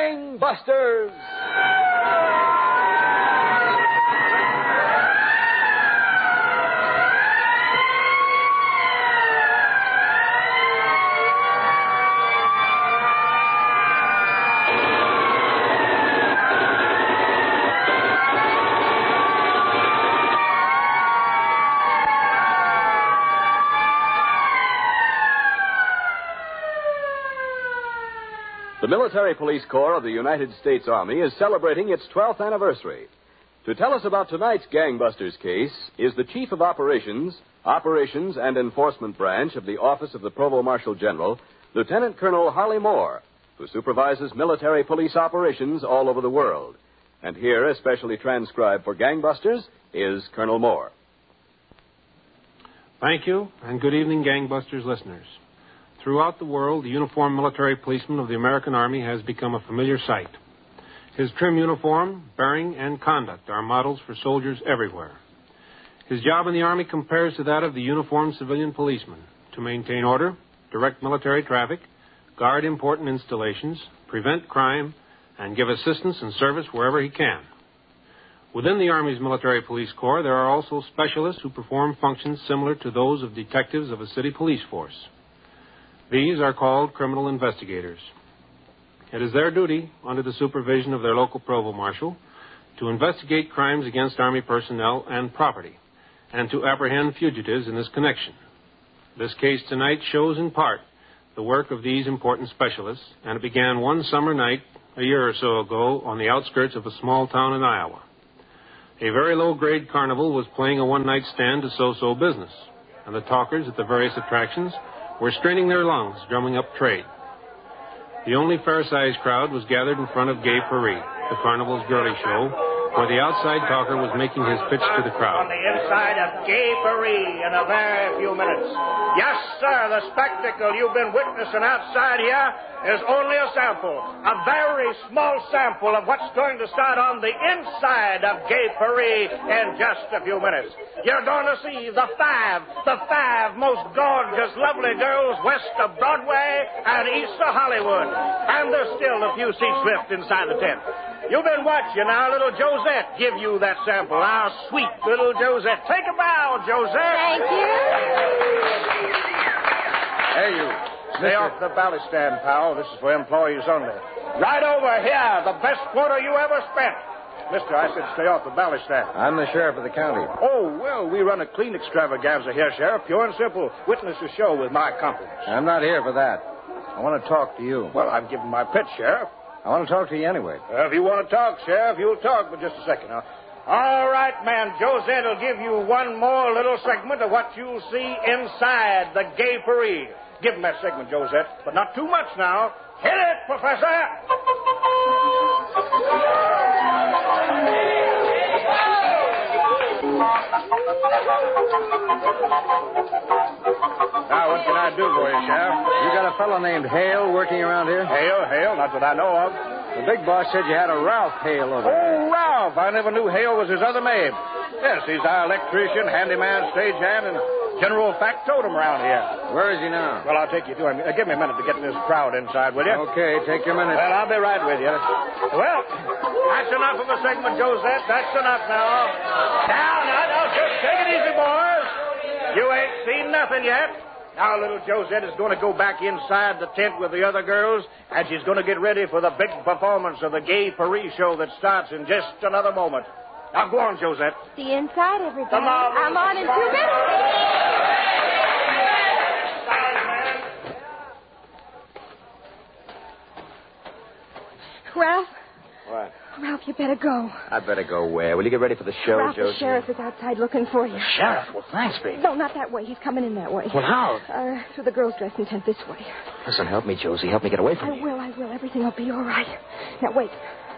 Gangbusters! The Military Police Corps of the United States Army is celebrating its 12th anniversary. To tell us about tonight's Gangbusters case is the Chief of Operations and Enforcement Branch of the Office of the Provost Marshal General, Lieutenant Colonel Harley Moore, who supervises military police operations all over the world. And here, especially transcribed for Gangbusters, is Colonel Moore. Thank you, and good evening, Gangbusters listeners. Throughout the world, the uniformed military policeman of the American Army has become a familiar sight. His trim uniform, bearing, and conduct are models for soldiers everywhere. His job in the Army compares to that of the uniformed civilian policeman: to maintain order, direct military traffic, guard important installations, prevent crime, and give assistance and service wherever he can. Within the Army's Military Police Corps, there are also specialists who perform functions similar to those of detectives of a city police force. These are called criminal investigators. It is their duty, under the supervision of their local provost marshal, to investigate crimes against Army personnel and property, and to apprehend fugitives in this connection. This case tonight shows in part the work of these important specialists, and it began one summer night a year or so ago on the outskirts of a small town in Iowa. A very low-grade carnival was playing a one-night stand to so-so business, and the talkers at the various attractions were straining their lungs, drumming up trade. The only fair-sized crowd was gathered in front of Gay Paris, the carnival's girly show, where the outside talker was making his pitch to the crowd. On the inside of Gay Paris in a very few minutes. Yes, sir, the spectacle you've been witnessing outside here is only a sample, a very small sample of what's going to start on the inside of Gay Paris in just a few minutes. You're going to see the five most gorgeous, lovely girls west of Broadway and east of Hollywood. And there's still a few seats left inside the tent. You've been watching our little Josette give you that sample, our sweet little Josette. Take a bow, Josette. Thank you. Hey, you. Stay off the ballot stand, pal. This is for employees only. Right over here, the best quarter you ever spent. Mister, I said stay off the ballot stand. I'm the sheriff of the county. Oh, well, we run a clean extravaganza here, Sheriff. Pure and simple. Witness the show with my compliments. I'm not here for that. I want to talk to you. Well, I'm giving my pitch, Sheriff. I want to talk to you anyway. If you want to talk, Sheriff, you'll talk, but just a second, huh? All right, man. Josette will give you one more little segment of what you'll see inside the Gay Paris. Give him that segment, Josette, but not too much now. Hit it, Professor! Now, what can I do for you, Sheriff? You got a fellow named Hale working around here? Hale? Not that I know of. The big boss said you had a Ralph Hale over there. Oh, Ralph. I never knew Hale was his other name. Yes, he's our electrician, handyman, stagehand, and general factotum around here. Where is he now? Well, I'll take you to him. Give me a minute to get this crowd inside, will you? Okay, take your minute. Well, I'll be right with you. Well, that's enough of a segment, Josette. That's enough now. Now, just take it easy, boys. You ain't seen nothing yet. Now, little Josette is going to go back inside the tent with the other girls, and she's going to get ready for the big performance of the Gay Paris show that starts in just another moment. Now, go on, Josette. See you inside, everybody. Come on. I'm on in 2 minutes. Ralph? What? Ralph, you better go. I better go where? Will you get ready for the show, Ralph, Josie? the sheriff is outside looking for you. Sheriff? Well, thanks, baby. No, not that way. He's coming in that way. Well, how? Through the girls' dressing tent this way. Listen, help me, Josie. Help me get away from you. I will. Everything will be all right. Now, wait.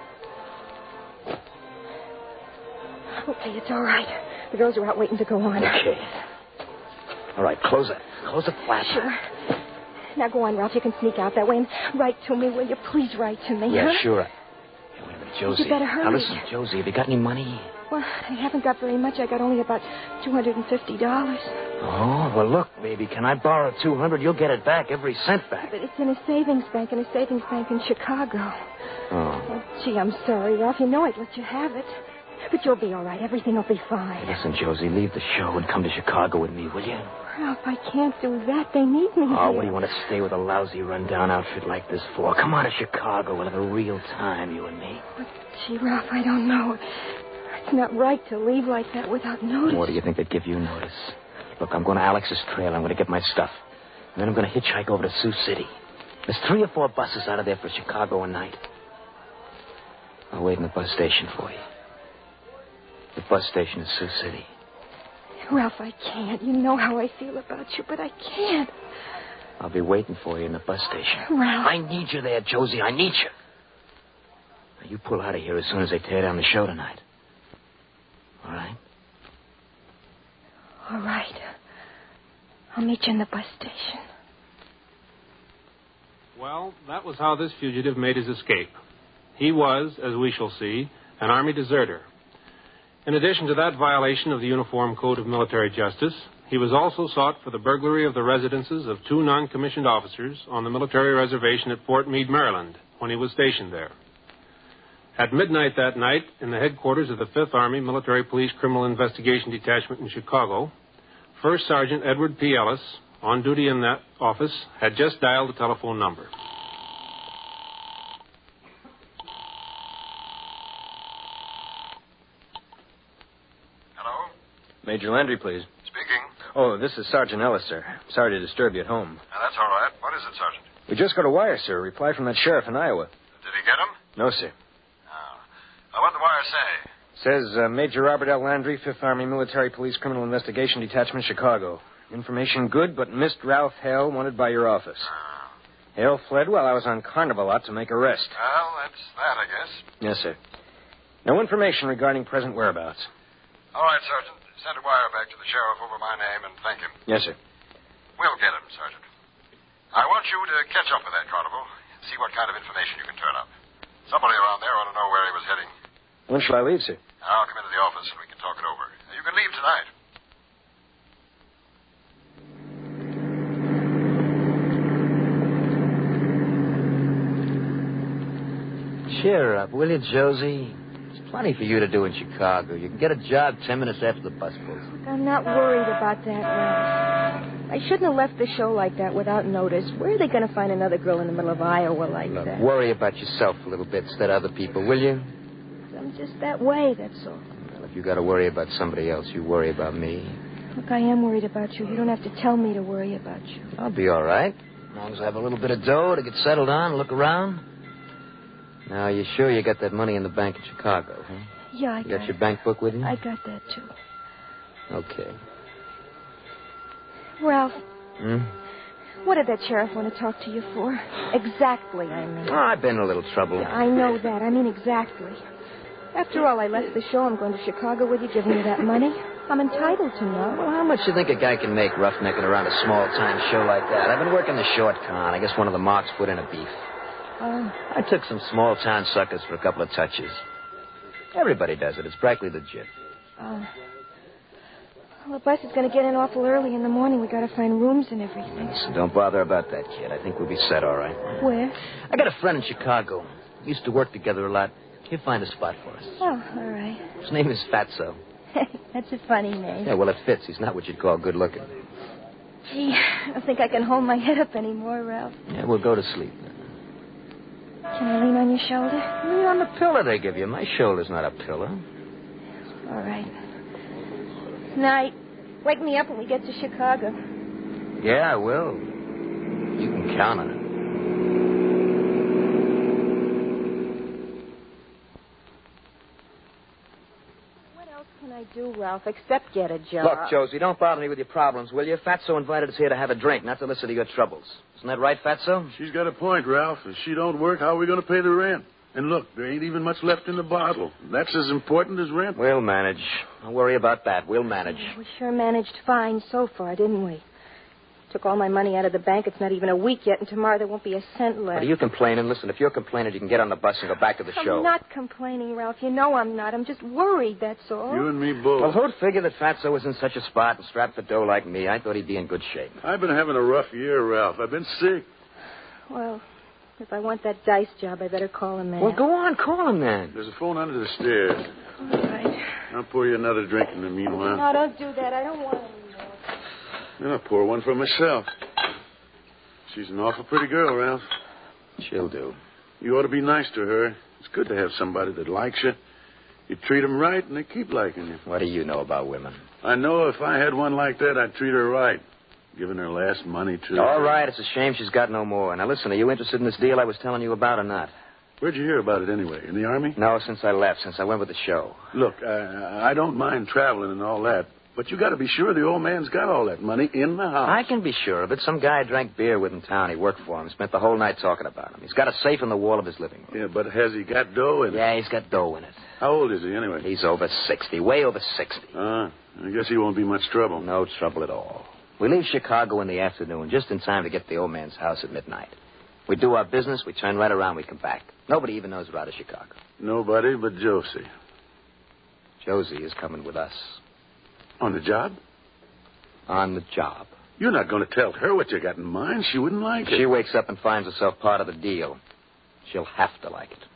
Okay, it's all right. The girls are out waiting to go on. Okay. All right, close it. Close it flat. Sure. Now, go on, Ralph. You can sneak out that way and write to me, will you? Please write to me, Yeah, huh? sure. Hey, wait a minute, Josie. You better hurry. Now, listen, Josie, have you got any money? Well, I haven't got very much. I got only about $250. Oh, well, look, baby, can I borrow $200? You'll get it back, every cent back. But it's in a savings bank in Chicago. Oh, gee, I'm sorry, Ralph. You know I'd let you have it. But you'll be all right. Everything will be fine. Listen, Josie, leave the show and come to Chicago with me, will you? Ralph, I can't do that. They need me Oh, here. what do you want to stay with a lousy, rundown outfit like this for? Come on to Chicago. We'll have a real time, you and me. But, gee, Ralph, I don't know. It's not right to leave like that without notice. What do you think they'd give you notice? Look, I'm going to Alex's trail. I'm going to get my stuff. And then I'm going to hitchhike over to Sioux City. There's 3 or 4 buses out of there for Chicago at night. I'll wait in the bus station for you. The bus station is Sioux City. Ralph, I can't. You know how I feel about you, but I can't. I'll be waiting for you in the bus station. Ralph. I need you there, Josie. I need you. Now, you pull out of here as soon as they tear down the show tonight. All right? All right. I'll meet you in the bus station. Well, that was how this fugitive made his escape. He was, as we shall see, an Army deserter. In addition to that violation of the Uniform Code of Military Justice, he was also sought for the burglary of the residences of 2 non-commissioned officers on the military reservation at Fort Meade, Maryland, when he was stationed there. At midnight that night, in the headquarters of the 5th Army Military Police Criminal Investigation Detachment in Chicago, First Sergeant Edward P. Ellis, on duty in that office, had just dialed the telephone number. Hello? Major Landry, please. Speaking. Oh, this is Sergeant Ellis, sir. Sorry to disturb you at home. Now, that's all right. What is it, Sergeant? We just got a wire, sir. A reply from that sheriff in Iowa. Did he get him? No, sir. Oh. What'd the wire say? Says Major Robert L. Landry, 5th Army Military Police Criminal Investigation Detachment, Chicago. Information good, but missed Ralph Hale, wanted by your office. Hale fled while I was on Carnival lot to make arrest. Well, that's that, I guess. Yes, sir. No information regarding present whereabouts. All right, Sergeant. Send a wire back to the sheriff over my name and thank him. Yes, sir. We'll get him, Sergeant. I want you to catch up with that Carnival. See what kind of information you can turn up. Somebody around there ought to know where he was heading. When shall I leave, sir? I'll come into the office and we can talk it over. You can leave tonight. Cheer up, will you, Josie? There's plenty for you to do in Chicago. You can get a job 10 minutes after the bus pulls. Look, I'm not worried about that, Ralph. I shouldn't have left the show like that without notice. Where are they going to find another girl in the middle of Iowa like Look, that? worry about yourself a little bit instead of other people, will you? I'm just that way, that's all. Well, if you got to worry about somebody else, you worry about me. Look, I am worried about you. You don't have to tell me to worry about you. I'll be all right. As long as I have a little bit of dough to get settled on and look around. Now, you sure you got that money in the bank in Chicago, huh? Yeah, I You got got your it. bank book with you? I got that, too. Okay. Ralph, Hmm? what did that sheriff want to talk to you for? Exactly, I mean. Oh, I've been in a little trouble. Yeah, I know that. I mean exactly. After all, I left the show. I'm going to Chicago with you, giving you that money. I'm entitled to know. Well, how much you think a guy can make roughnecking around a small-time show like that? I've been working the short con. I guess one of the marks put in a beef. I took some small-town suckers for a couple of touches. Everybody does it. It's practically legit. Well, the bus is going to get in awful early in the morning. We got to find rooms and everything. Listen, don't bother about that, kid. I think we'll be set all right. Where? I got a friend in Chicago. We used to work together a lot. He'll find a spot for us. Oh, all right. His name is Fatso. That's a funny name. Yeah, well, it fits. He's not what you'd call good-looking. Gee, I don't think I can hold my head up anymore, Ralph. Yeah, we'll go to sleep. Can I lean on your shoulder? Lean on the pillow they give you. My shoulder's not a pillow. All right. Night. Wake me up when we get to Chicago. Yeah, I will. You can count on it. What else can I do, Ralph, except get a job? Look, Josie, don't bother me with your problems, will you? Fatso invited us here to have a drink, not to listen to your troubles. Isn't that right, Fatso? She's got a point, Ralph. If she don't work, how are we going to pay the rent? And look, there ain't even much left in the bottle. That's as important as rent. We'll manage. Don't worry about that. We'll manage. We sure managed fine so far, didn't we? Took all my money out of the bank. It's not even a week yet, and tomorrow there won't be a cent left. What are you complaining? Listen, if you're complaining, you can get on the bus and go back to the show. I'm not complaining, Ralph. You know I'm not. I'm just worried, that's all. You and me both. Well, who'd figure that Fatso was in such a spot and strapped for dough like me? I thought he'd be in good shape. I've been having a rough year, Ralph. I've been sick. Well, If I want that dice job, I better call him, man. Well, go on, call him then. There's a phone under the stairs. All right. I'll pour you another drink in the meanwhile. No, don't do that. I don't want any more. Then I'll pour one for myself. She's an awful pretty girl, Ralph. She'll do. You ought to be nice to her. It's good to have somebody that likes you. You treat them right, and they keep liking you. What do you know about women? I know if I had one like that, I'd treat her right. Giving her last money, too. All right, it's a shame she's got no more. Now, listen, are you interested in this deal I was telling you about or not? Where'd you hear about it anyway? In the Army? No, since I left, since I went with the show. Look, I don't mind traveling and all that, but you got to be sure the old man's got all that money in the house. I can be sure of it. Some guy I drank beer with in town. He worked for him. Spent the whole night talking about him. He's got a safe in the wall of his living room. Yeah, but has he got dough in it? Yeah, he's got dough in it. How old is he, anyway? He's over 60, way over 60. I guess he won't be much trouble. No trouble at all. We leave Chicago in the afternoon, just in time to get to the old man's house at midnight. We do our business, we turn right around, we come back. Nobody even knows we're out of Chicago. Nobody but Josie. Josie is coming with us. On the job? On the job. You're not going to tell her what you got in mind. She wouldn't like it. She wakes up and finds herself part of the deal. She'll have to like it.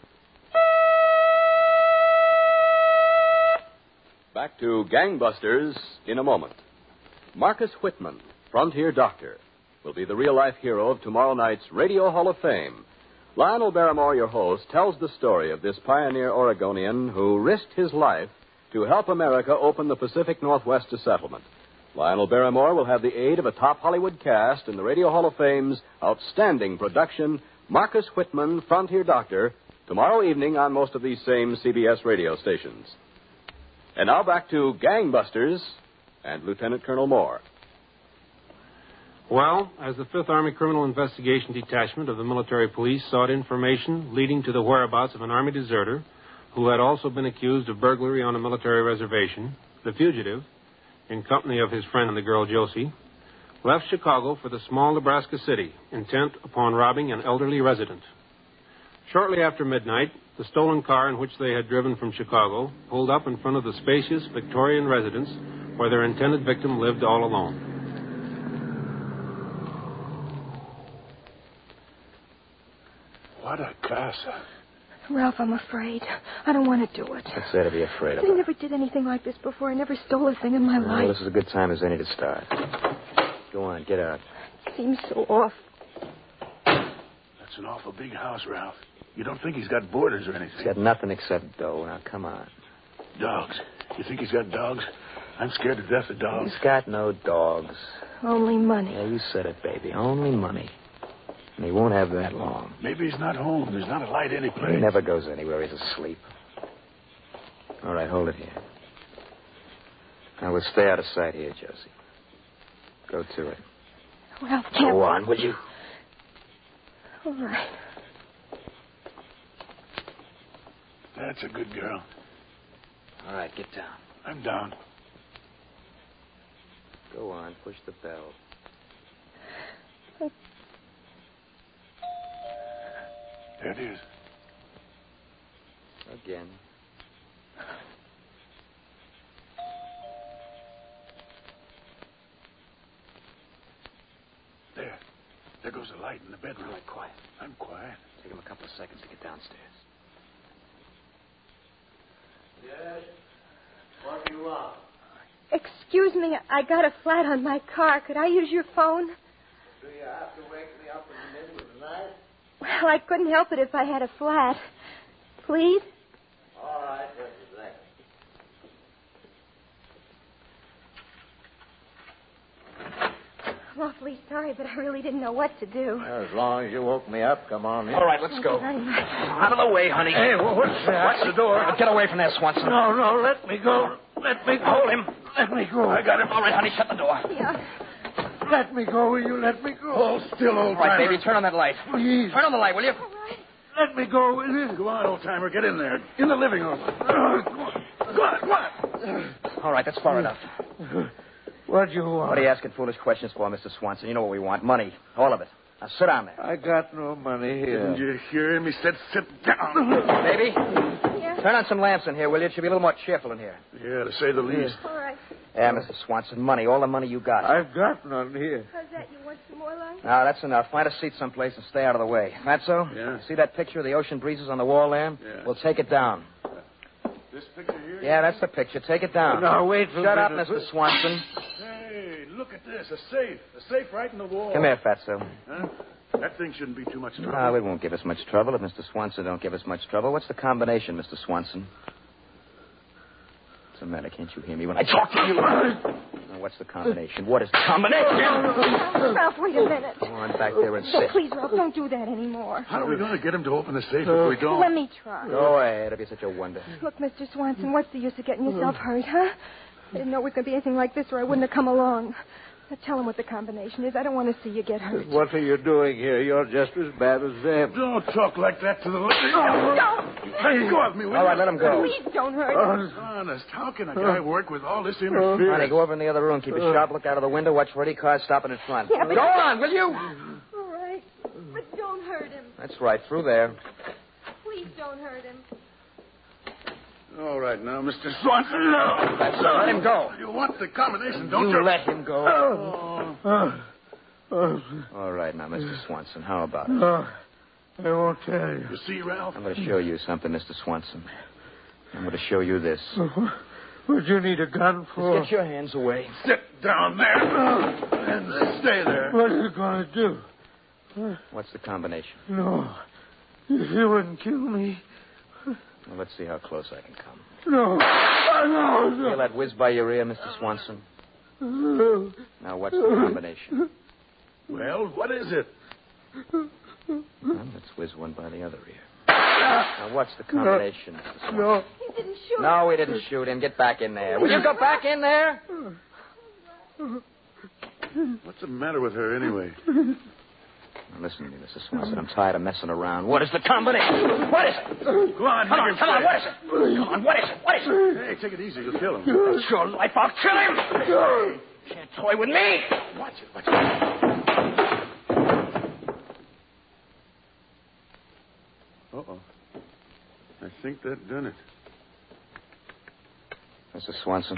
Back to Gangbusters in a moment. Marcus Whitman, frontier doctor, will be the real-life hero of tomorrow night's Radio Hall of Fame. Lionel Barrymore, your host, tells the story of this pioneer Oregonian who risked his life to help America open the Pacific Northwest to settlement. Lionel Barrymore will have the aid of a top Hollywood cast in the Radio Hall of Fame's outstanding production, Marcus Whitman, Frontier Doctor, tomorrow evening on most of these same CBS radio stations. And now back to Gangbusters and Lieutenant Colonel Moore. Well, as the 5th Army Criminal Investigation Detachment of the Military Police sought information leading to the whereabouts of an Army deserter who had also been accused of burglary on a military reservation, the fugitive, in company of his friend and the girl Josie, left Chicago for the small Nebraska city, intent upon robbing an elderly resident. Shortly after midnight, the stolen car in which they had driven from Chicago pulled up in front of the spacious Victorian residence where their intended victim lived all alone. What a casa. Ralph, I'm afraid. I don't want to do it. What's there to be afraid of? I never did anything like this before. I never stole a thing in my life. Well, this is a good time as any to start. Go on, get out. It seems so off. That's an awful big house, Ralph. You don't think he's got boarders or anything? He's got nothing except dough. Now, come on. Dogs. You think he's got dogs? I'm scared to death of dogs. He's got no dogs. Only money. Yeah, you said it, baby. Only money. And he won't have that long. Maybe he's not home. There's not a light anyplace. He never goes anywhere. He's asleep. All right, hold it here. Now, we'll stay out of sight here, Josie. Go to it. Ralph, can't... Go on, will you? All right. That's a good girl. All right, get down. I'm down. Go on, push the bell. There it is. Again. There. There goes the light in the bedroom. All right, quiet. I'm quiet. Take him a couple of seconds to get downstairs. Yes? What do you want? Excuse me, I got a flat on my car. Could I use your phone? Do you have to wake me up in the middle of the night? Well, I couldn't help it if I had a flat. Please? All right, just a second. I'm awfully sorry, but I really didn't know what to do. As long as you woke me up, come on in. All right, let's go. Thank you very much. Out of the way, honey. Hey, what's that? Watch the door. Get away from there, Swanson. No, let me go. Let me go. Hold him. Let me go. I got him. All right, honey, shut the door. Yeah. Let me go. Will you let me go? Hold still, old All right, timer. baby, turn on that light. Please. Turn on the light, will you? All right. Let me go, will you? Go on, old timer. Get in there. In the living room. Go on. All right, that's far enough. What do you want? What are you asking foolish questions for, Mr. Swanson? You know what we want. Money. All of it. Now, sit down there. I got no money here. Didn't you hear him? He said sit down. Baby, Yeah. turn on some lamps in here, will you? It should be a little more cheerful in here. Yeah, to say the least. All right. Yeah, Mr. Swanson, money. All the money you got. I've got none here. How's that? You want some more, Lionel? long? No, that's enough. Find a seat someplace and stay out of the way. Fatso? Yeah? See that picture of the ocean breezes on the wall there? Yeah. We'll take it down. This picture here? Yeah, that's the picture. Take it down. No, wait for Shut up, minute. Mr. Swanson. Hey, look at this. A safe. A safe right in the wall. Come here, Fatso. Huh? That thing shouldn't be too much trouble. No, it won't give us much trouble if Mr. Swanson don't give us much trouble. What's the combination, Mr. Swanson? What's the matter? Can't you hear me when I talk to you? Now, what's the combination? What is the combination? Ralph, wait a minute. Go on back there and sit. Please, Ralph, don't do that anymore. How are we going to get him to open the safe if we don't? Let me try. Go ahead. It'll be such a wonder. Look, Mr. Swanson, what's the use of getting yourself hurt, huh? I didn't know it was going to be anything like this or I wouldn't have come along. Now, tell him what the combination is. I don't want to see you get hurt. What are you doing here? You're just as bad as them. Don't talk like that to the lady. Don't. Let go of me, will All right, you? let him go. Please don't hurt him. Honest, how can a guy work with all this interference? Honey, go over in the other room. Keep a sharp look out of the window. Watch for any cars stopping in front. Yeah, but- Go on, will you? All right. But don't hurt him. That's right. Through there. Please don't hurt him. All right, now, Mr. Swanson, no. That's it. Let him go. You want the combination, don't you? You let him go. Oh. All right, now, Mr. Swanson, how about it? I won't tell you. You see, Ralph? I'm going to show you something, Mr. Swanson. I'm going to show you this. What'd you need a gun for? Just get your hands away. Sit down there and stay there. What are you going to do? What's the combination? No. You wouldn't kill me. Well, let's see how close I can come. No. No. Feel that whiz by your ear, Mr. Swanson? No. Now, what's the combination? Well, what is it? Well, let's whiz one by the other ear. Now, what's the combination, Mr. Swanson? No. He didn't shoot. No, we didn't shoot him. Get back in there. Will you go back in there? What's the matter with her, anyway? Now, listen to me, Mr. Swanson. I'm tired of messing around. What is the combination? What is it? Go on, Come on, come on. What is it? Come on, what is it? What is it? Hey, take it easy. You'll kill him. That's your life. I'll kill him. Can't toy with me. Watch it. Watch it. Uh-oh. I think that done it. Mr. Swanson.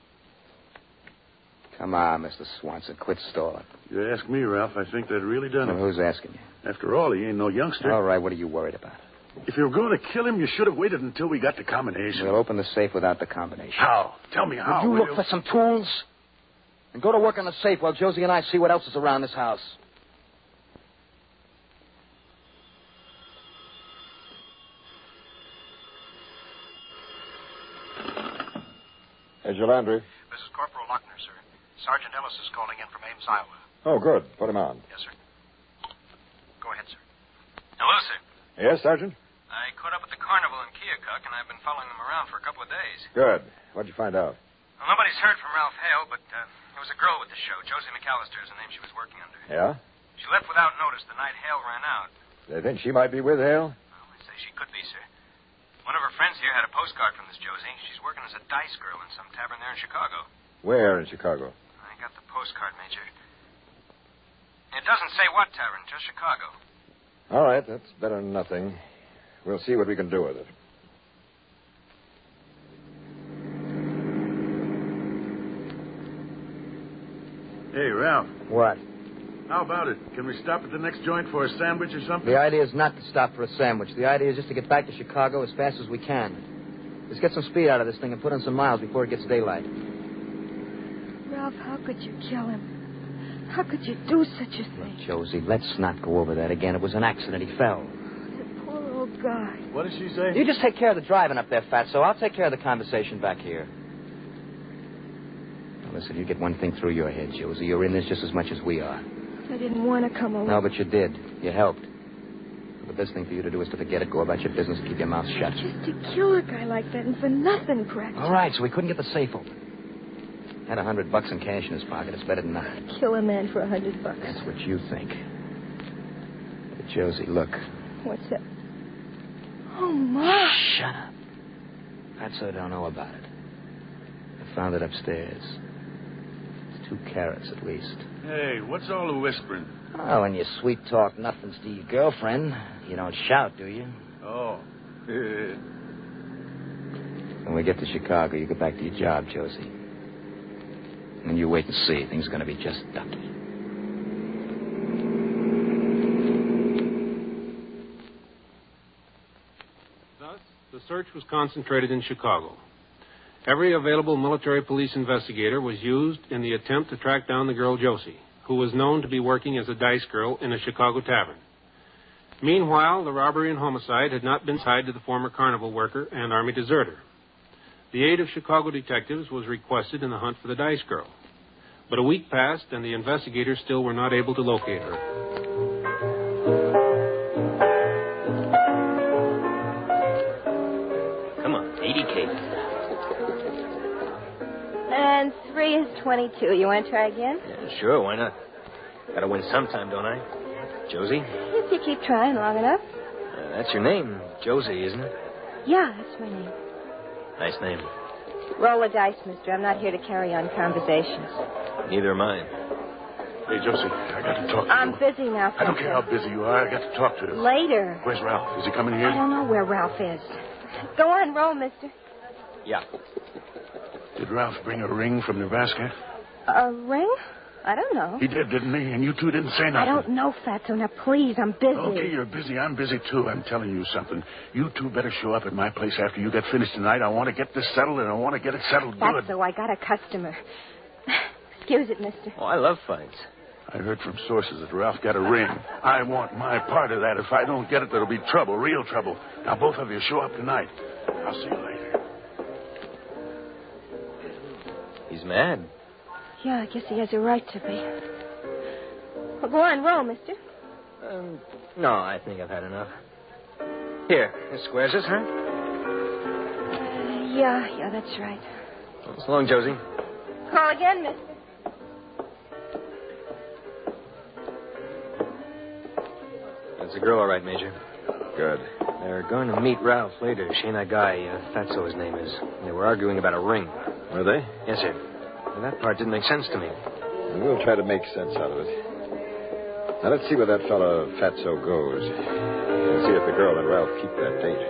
Come on, Mr. Swanson. Quit stalling. You ask me, Ralph, I think that really done Well, it. who's asking you? After all, he ain't no youngster. All right, what are you worried about? If you were going to kill him, you should have waited until we got the combination. We'll open the safe without the combination. How? Tell me how. Would you will look for some tools? And go to work on the safe while Josie and I see what else is around this house. Here's your Landry. This is Corporal Lochner, sir. Sergeant Ellis is calling in from Ames, Iowa. Oh, good. Put him on. Yes, sir. Go ahead, sir. Hello, sir. Yes, Sergeant? I caught up at the carnival in Keokuk, and I've been following them around for a couple of days. Good. What'd you find out? Well, nobody's heard from Ralph Hale, but there was a girl with the show. Josie McAllister is the name she was working under. Yeah? She left without notice the night Hale ran out. They think she might be with Hale? Well, they say she could be, sir. One of her friends here had a postcard from this Josie. She's working as a dice girl in some tavern there in Chicago. Where in Chicago? I got the postcard, Major. It doesn't say what tavern, just Chicago. All right, that's better than nothing. We'll see what we can do with it. Hey, Ralph, What? how about it? Can we stop at the next joint for a sandwich or something? The idea is not to stop for a sandwich. The idea is just to get back to Chicago as fast as we can. Let's get some speed out of this thing and put in some miles before it gets daylight. Ralph, how could you kill him? How could you do such a thing? Josie, let's not go over that again. It was an accident. He fell. That poor old guy. What did she say? You just take care of the driving up there, Fatso. I'll take care of the conversation back here. Now, listen, you get one thing through your head, Josie. You're in this just as much as we are. I didn't want to come along. No, but you did. You helped. The best thing for you to do is to forget it, go about your business, and keep your mouth shut. Just to kill a guy like that and for nothing, practically. All right, so we couldn't get the safe open. Had $100 in cash in his pocket. It's better than nothing. Kill a man for $100. That's what you think. But Josie, look. What's that? Oh, my. Shut up. Fatso don't know about it. I found it upstairs. It's 2 carats at least. Hey, what's all the whispering? Oh, when you sweet talk nothings to your girlfriend, you don't shout, do you? Oh. When we get to Chicago, you go back to your job, Josie. And you wait and see. Things are going to be just ducky. Thus, the search was concentrated in Chicago. Every available military police investigator was used in the attempt to track down the girl Josie, who was known to be working as a dice girl in a Chicago tavern. Meanwhile, the robbery and homicide had not been tied to the former carnival worker and Army deserter. The aid of Chicago detectives was requested in the hunt for the dice girl. But a week passed, and the investigators still were not able to locate her. Come on, 80K. And 3 is 22. You want to try again? Yeah, sure, why not? Gotta win sometime, don't I? Josie? If you keep trying long enough. That's your name, Josie, isn't it? Yeah, that's my name. Nice name. Roll the dice, mister. I'm not here to carry on conversations. Neither am I. Hey, Josie, I got to talk to you. I'm busy now, I don't care how busy you are. I got to talk to you. Later. Where's Ralph? Is he coming here? I don't know where Ralph is. Go on, roll, mister. Yeah. Did Ralph bring a ring from Nebraska? A ring? I don't know. He did, didn't he? And you two didn't say nothing. I don't know, Fatso. Now, please, I'm busy. Okay, you're busy. I'm busy, too. I'm telling you something. You two better show up at my place after you get finished tonight. I want to get this settled, and I want to get it settled good. Fatso, I got a customer. Excuse it, mister. Oh, I love fights. I heard from sources that Ralph got a ring. I want my part of that. If I don't get it, there'll be trouble, real trouble. Now, both of you show up tonight. I'll see you later. He's mad. Yeah, I guess he has a right to be. Well, go on, roll, mister. No, I think I've had enough. Here, this squares us, huh? Yeah, that's right. So long, Josie. Call again, mister. That's a girl, all right, Major. Good. They're going to meet Ralph later. She and that guy, Fatso his name is. They were arguing about a ring. Were they? Yes, sir. Well, that part didn't make sense to me. We'll try to make sense out of it. Now, let's see where that fellow Fatso goes. And see if the girl and Ralph keep that date.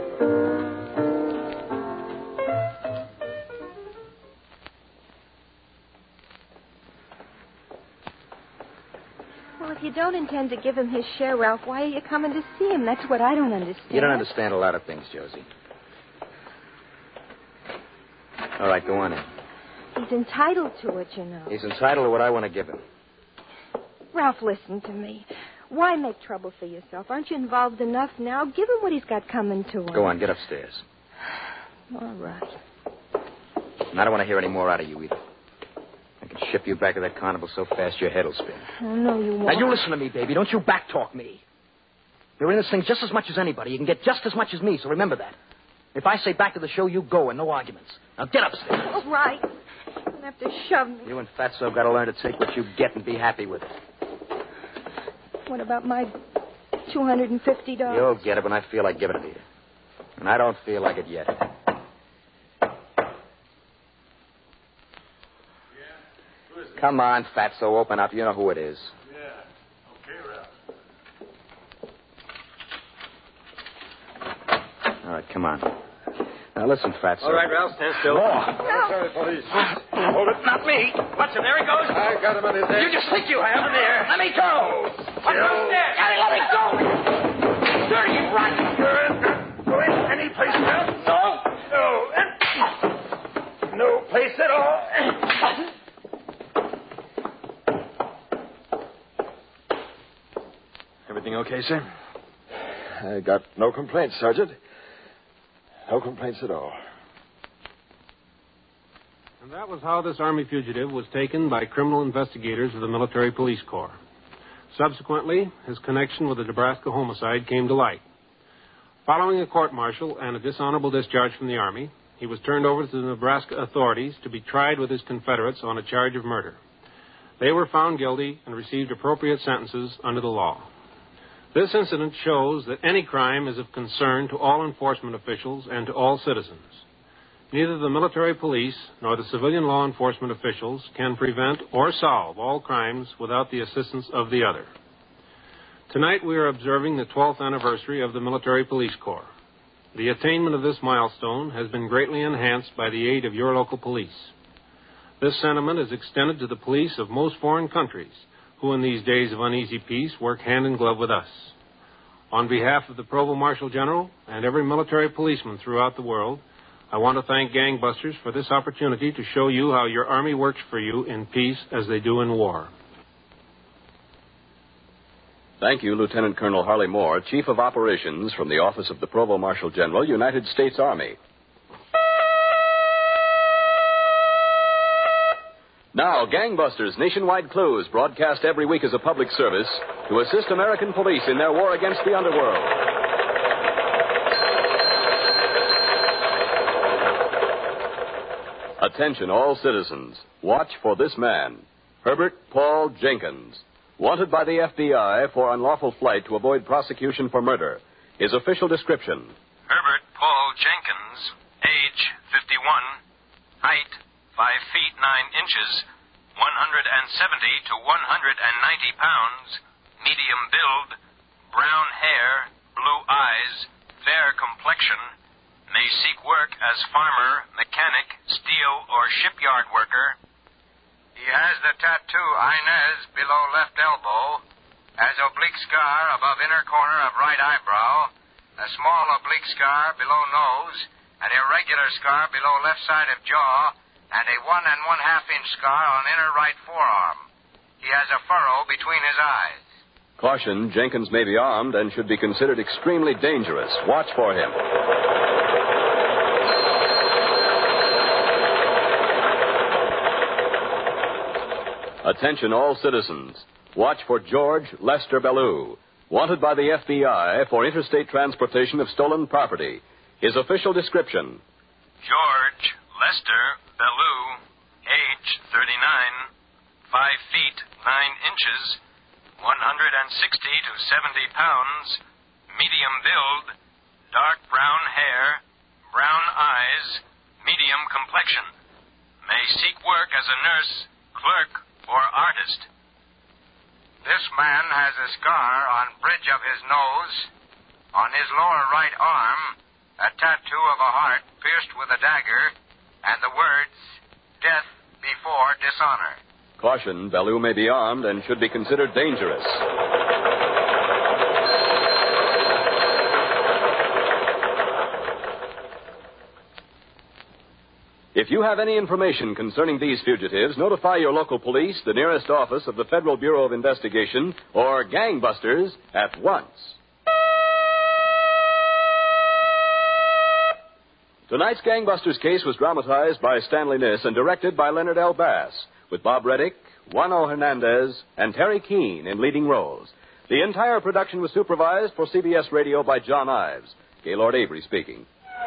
Well, if you don't intend to give him his share, Ralph, why are you coming to see him? That's what I don't understand. You don't understand a lot of things, Josie. All right, go on in. He's entitled to it, you know. He's entitled to what I want to give him. Ralph, listen to me. Why make trouble for yourself? Aren't you involved enough now? Give him what he's got coming to him. Go on, get upstairs. All right. And I don't want to hear any more out of you either. I can ship you back to that carnival so fast your head'll spin. Oh, no, you won't. Now, you listen to me, baby. Don't you backtalk me. You're in this thing just as much as anybody. You can get just as much as me, so remember that. If I say back to the show, you go, and no arguments. Now, get upstairs. All right. You're going to have to shove me. You and Fatso got to learn to take what you get and be happy with it. What about my $250? You'll get it when I feel like giving it to you. And I don't feel like it yet. Come on, Fatso, open up. You know who it is. Yeah. Okay, Ralph. All right, come on. Now, listen, Fatso. All right, Ralph, stand still. Sorry, police. Hold it. Not me. Watch him. There he goes. I got him on his head. You just think you have him there. Let me go. Watch him there. Daddy, let me go. Dirty, rotten. Going any place else? No place at all. Everything okay, sir? I got no complaints, Sergeant. No complaints at all. And that was how this Army fugitive was taken by criminal investigators of the Military Police Corps. Subsequently, his connection with the Nebraska homicide came to light. Following a court-martial and a dishonorable discharge from the Army, he was turned over to the Nebraska authorities to be tried with his Confederates on a charge of murder. They were found guilty and received appropriate sentences under the law. This incident shows that any crime is of concern to all enforcement officials and to all citizens. Neither the military police nor the civilian law enforcement officials can prevent or solve all crimes without the assistance of the other. Tonight we are observing the 12th anniversary of the Military Police Corps. The attainment of this milestone has been greatly enhanced by the aid of your local police. This sentiment is extended to the police of most foreign countries, who in these days of uneasy peace work hand in glove with us. On behalf of the Provost Marshal General and every military policeman throughout the world, I want to thank Gangbusters for this opportunity to show you how your Army works for you in peace as they do in war. Thank you, Lieutenant Colonel Harley Moore, Chief of Operations from the Office of the Provost Marshal General, United States Army. Now, Gangbusters Nationwide Clues, broadcast every week as a public service to assist American police in their war against the underworld. Attention, all citizens. Watch for this man, Herbert Paul Jenkins, wanted by the FBI for unlawful flight to avoid prosecution for murder. His official description: Herbert Paul Jenkins, age 51, height 5 feet 9 inches, 170 to 190 pounds, medium build, brown hair, blue eyes, fair complexion, may seek work as farmer, mechanic, steel, or shipyard worker. He has the tattoo Inez below left elbow, has oblique scar above inner corner of right eyebrow, a small oblique scar below nose, an irregular scar below left side of jaw, and a 1 1/2 inch scar on inner right forearm. He has a furrow between his eyes. Caution, Jenkins may be armed and should be considered extremely dangerous. Watch for him. Attention, all citizens. Watch for George Lester Bellew, wanted by the FBI for interstate transportation of stolen property. His official description: George Lester Bellew, age 39, 5 feet 9 inches, 160 to 70 pounds, medium build, dark brown hair, brown eyes, medium complexion. May seek work as a nurse, clerk, or artist. This man has a scar on bridge of his nose, on his lower right arm, a tattoo of a heart pierced with a dagger, and the words, "Death before dishonor." Caution, Bellew may be armed and should be considered dangerous. If you have any information concerning these fugitives, notify your local police, the nearest office of the Federal Bureau of Investigation, or Gangbusters at once. Tonight's Gangbusters case was dramatized by Stanley Niss and directed by Leonard L. Bass, with Bob Reddick, Juano Hernandez, and Terry Keane in leading roles. The entire production was supervised for CBS Radio by John Ives. Gaylord Avery speaking.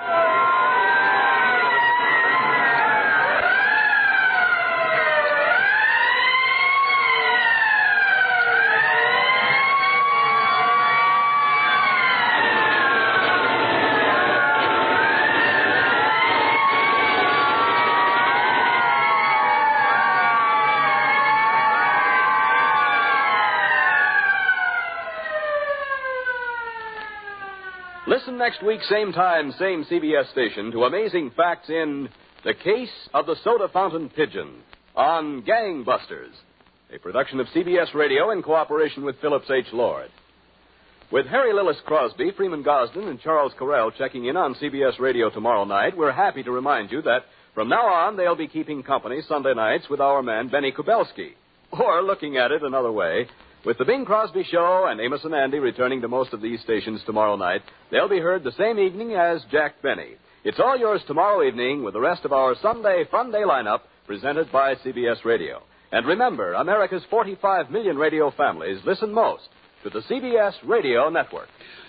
Listen next week, same time, same CBS station, to amazing facts in The Case of the Soda Fountain Pigeon on Gangbusters, a production of CBS Radio in cooperation with Phillips H. Lord. With Harry Lillis Crosby, Freeman Gosden, and Charles Correll checking in on CBS Radio tomorrow night, we're happy to remind you that from now on they'll be keeping company Sunday nights with our man Benny Kubelski. Or, looking at it another way, with the Bing Crosby Show and Amos and Andy returning to most of these stations tomorrow night, they'll be heard the same evening as Jack Benny. It's all yours tomorrow evening with the rest of our Sunday Fun Day lineup presented by CBS Radio. And remember, America's 45 million radio families listen most to the CBS Radio Network.